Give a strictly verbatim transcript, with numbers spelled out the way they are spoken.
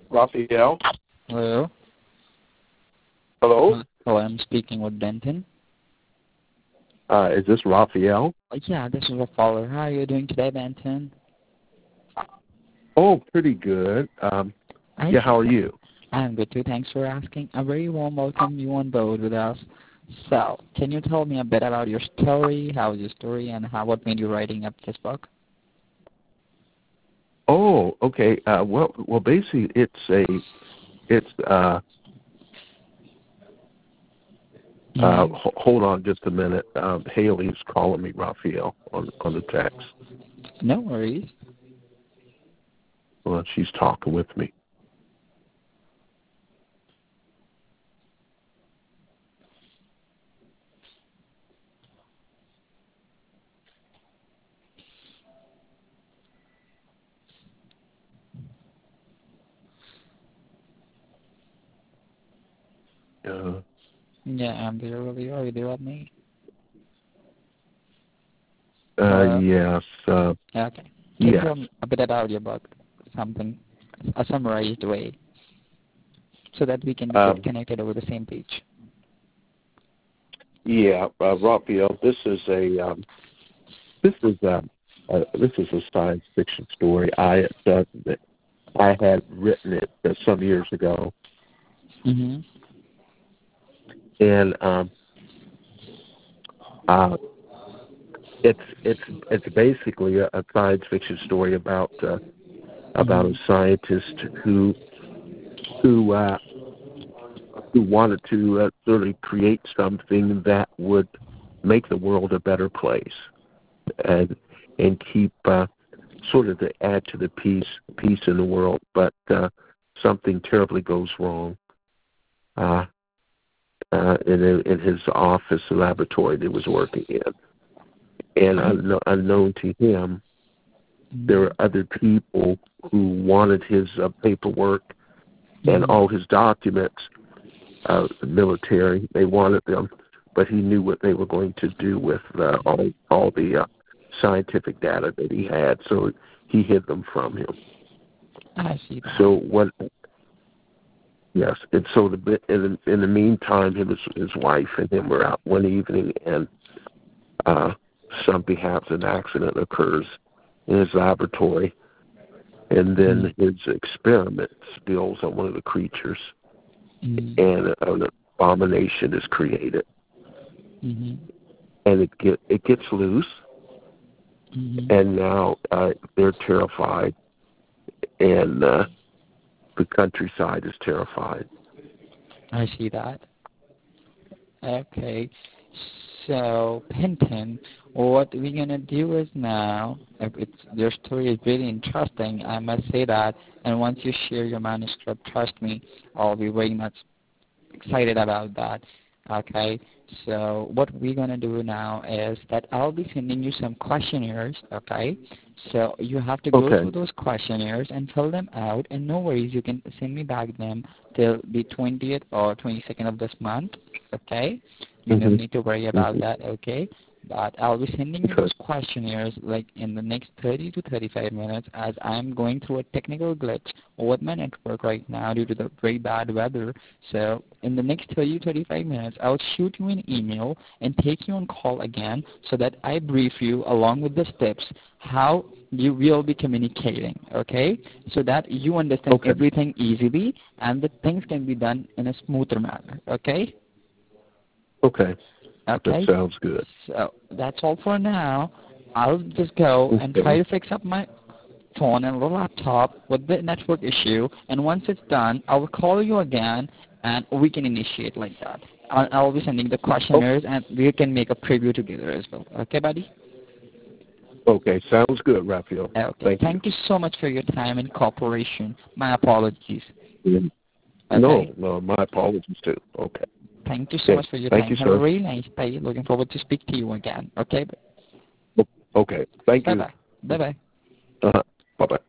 Raphael. Hello. Hello. Hello, I'm speaking with Benton. Uh, is this Raphael? Uh, yeah, this is Raphael. How are you doing today, Benton? Oh, pretty good. Um, I yeah, how are you? I'm good too. Thanks for asking. A very warm welcome you on board with us. So, can you tell me a bit about your story? How is your story, and how what made you writing up this book? Oh, okay. Uh, well, well, basically, it's a, it's. Uh, uh, Mhm. h- hold on just a minute. Um, Haley's calling me, Raphael, on on the text. No worries. Well, she's talking with me. Uh, Yeah, I'm there with you. Are you there with me? uh, Hello. yes. Uh, Okay. Can you yes. tell me a bit about your book? Something, a summarized way, so that we can be get Um, connected over the same page. yeah, uh, Raphael. This is a. Um, this is a. Uh, this is a science fiction story. I uh, I had written it uh, some years ago, Mhm. and um, uh, it's it's it's basically a, a science fiction story about uh, about a Mhm. scientist who who uh, who wanted to uh, sort of create something that would make the world a better place, and and keep uh, sort of to add to the peace peace in the world, but uh, something terribly goes wrong. Uh, uh, in, in his office laboratory that he was working in. And unknown, unknown to him, there were other people who wanted his uh, paperwork and Mhm. all his documents, uh, the military. They wanted them, but he knew what they were going to do with uh, all all the uh, scientific data that he had, so he hid them from him. I see that. So what? Yes, and so the in the, in the meantime, him his, his wife and him were out one evening, and uh, something happens, an accident occurs in his laboratory, and then Mm-hmm. his experiment spills on one of the creatures, Mm-hmm. and an abomination is created, Mm-hmm. and it get it gets loose, Mm-hmm. and now uh, they're terrified, and uh, the countryside is terrified. I see that. Okay. So, Penton, what we're going to do is now, if it's, your story is really interesting, I must say that, and once you share your manuscript, trust me, I'll be very much excited about that. Okay, so what we're going to do now is that I'll be sending you some questionnaires, okay? So you have to go Okay. through those questionnaires and fill them out, and no worries, you can send me back them till the twentieth or twenty-second of this month, okay? You don't Mhm. need to worry about Mhm. that, okay? But I'll be sending you Okay. those questionnaires like in the next thirty to thirty-five minutes, as I'm going through a technical glitch with my network right now due to the very bad weather. So in the next thirty to thirty-five minutes, I'll shoot you an email and take you on call again so that I brief you along with the steps how you will be communicating, okay? So that you understand Okay. everything easily and that things can be done in a smoother manner, okay? Okay. That Okay? sounds good. So that's all for now. I'll just go and try Okay. to fix up my phone and the laptop with the network issue, and once it's done, I will call you again, and we can initiate like that. I'll, I'll be sending the Oh, questionnaires, and we can make a preview together as well. Okay, buddy? okay. Sounds good, Raphael. Okay. Thank you. Thank you so much for your time and cooperation. My apologies. Mhm. No, Okay? no, my apologies too. Okay. Thank you so Okay. much for your Thank time. you, Have a sir. really nice day. Looking forward to speak to you again. Okay? Okay. Thank you. Bye-bye. Bye-bye. Uh-huh. Bye-bye.